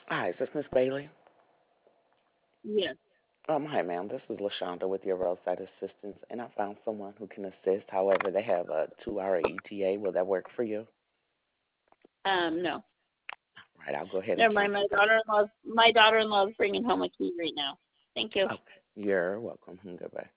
Hi, is this Miss Bailey? Yes. Hi, ma'am. This is LaShonda with your roadside assistance, and I found someone who can assist. However, they have a 2 hour ETA. Will that work for you? No. Right, I'll go ahead and Never mind. transfer. My daughter-in-law's bringing home a key right now. Thank you. Okay, you're welcome. Goodbye.